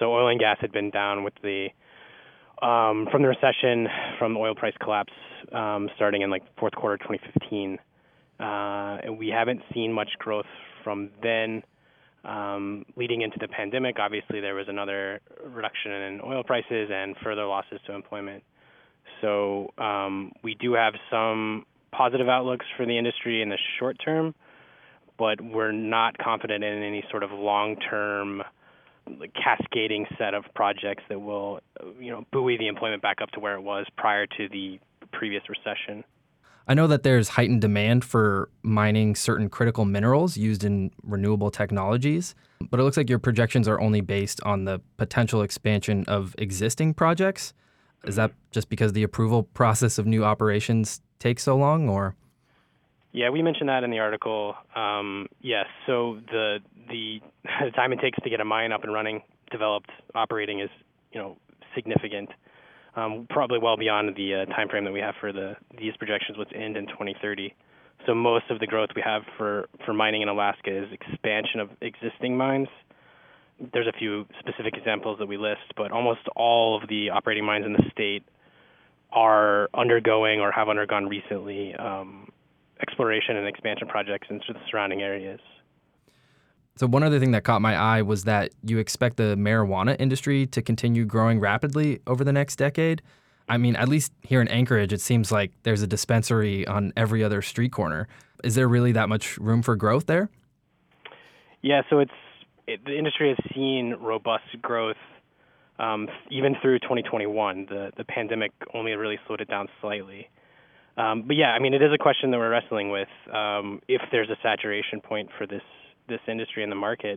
So oil and gas had been down with from the recession, from the oil price collapse starting in like fourth quarter 2015. And we haven't seen much growth from then. Leading into the pandemic, obviously there was another reduction in oil prices and further losses to employment. So we do have some positive outlooks for the industry in the short term, but we're not confident in any sort of long-term cascading set of projects that will, buoy the employment back up to where it was prior to the previous recession. I know that there's heightened demand for mining certain critical minerals used in renewable technologies, but it looks like your projections are only based on the potential expansion of existing projects. Is that just because the approval process of new operations takes so long, or? Yeah, we mentioned that in the article. Yes, so the time it takes to get a mine up and running, developed, operating is, significant. Probably well beyond the time frame that we have for these projections, which end in 2030. So most of the growth we have for mining in Alaska is expansion of existing mines. There's a few specific examples that we list, but almost all of the operating mines in the state are undergoing or have undergone recently exploration and expansion projects in the surrounding areas. So one other thing that caught my eye was that you expect the marijuana industry to continue growing rapidly over the next decade. I mean, at least here in Anchorage, it seems like there's a dispensary on every other street corner. Is there really that much room for growth there? Yeah, so the industry has seen robust growth even through 2021. The pandemic only really slowed it down slightly. But yeah, I mean, it is a question that we're wrestling with. If there's a saturation point for this industry in the market,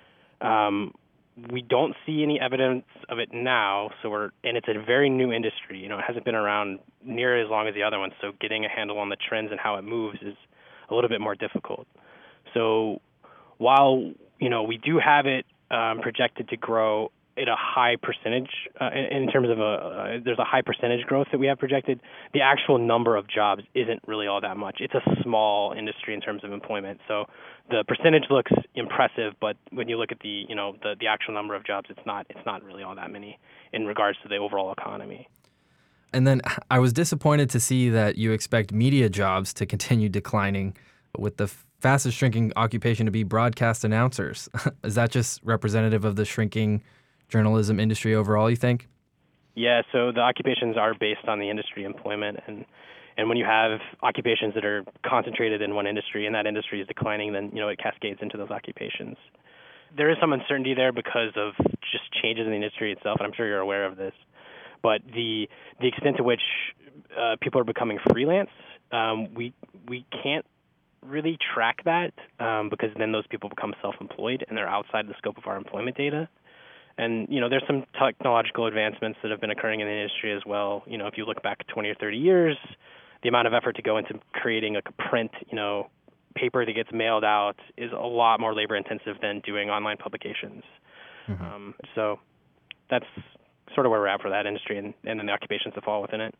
we don't see any evidence of it now. And it's a very new industry. It hasn't been around near as long as the other ones. So getting a handle on the trends and how it moves is a little bit more difficult. So while we do have it projected to grow at a high percentage in terms of there's a high percentage growth that we have projected. The actual number of jobs isn't really all that much. It's a small industry in terms of employment. So the percentage looks impressive, but when you look at the actual number of jobs, it's not really all that many in regards to the overall economy. And then I was disappointed to see that you expect media jobs to continue declining, with the fastest shrinking occupation to be broadcast announcers. Is that just representative of the shrinking journalism industry overall, you think? Yeah, so the occupations are based on the industry employment, and when you have occupations that are concentrated in one industry and that industry is declining, then it cascades into those occupations. There is some uncertainty there because of just changes in the industry itself, and I'm sure you're aware of this. But the extent to which people are becoming freelance, we can't really track that because then those people become self-employed and they're outside the scope of our employment data. And, there's some technological advancements that have been occurring in the industry as well. If you look back 20 or 30 years, the amount of effort to go into creating a print, paper that gets mailed out is a lot more labor intensive than doing online publications. So that's sort of where we're at for that industry and then the occupations that fall within it.